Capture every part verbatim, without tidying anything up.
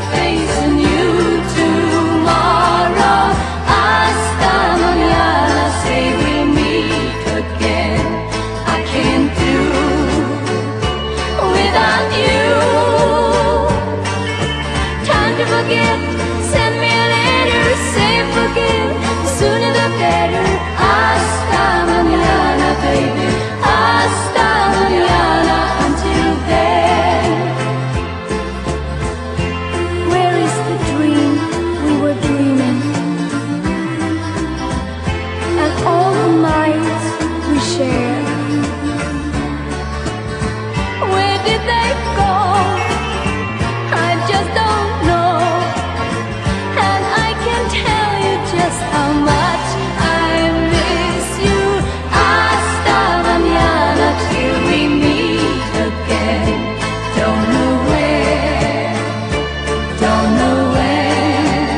facing you tomorrow. Hasta mañana, say we'll meet again. I can't do without you. Time to forget, send me a letter, say forgive, the sooner the better. Hasta mañana, baby, hasta mañana. Until then, where is the dream we were dreaming, and all the nights we shared? Where did they go? I just don't know, and I can tell you just how much I miss you. Hasta mañana, till we meet again. Don't know where, don't know when.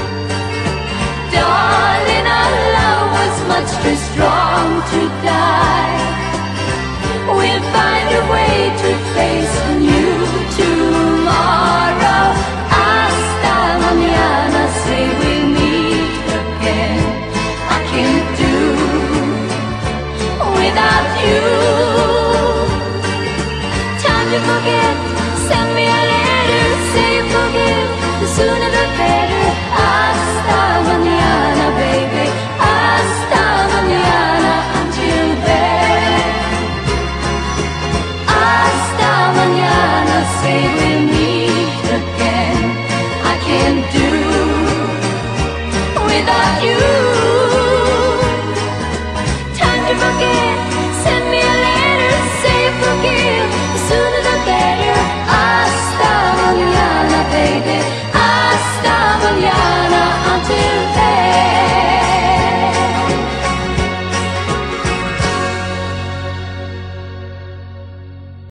Darling, our love was much too strong to die. We'll find a way to face you tomorrow. Hasta mañana, say we'll meet again. I can't do without you.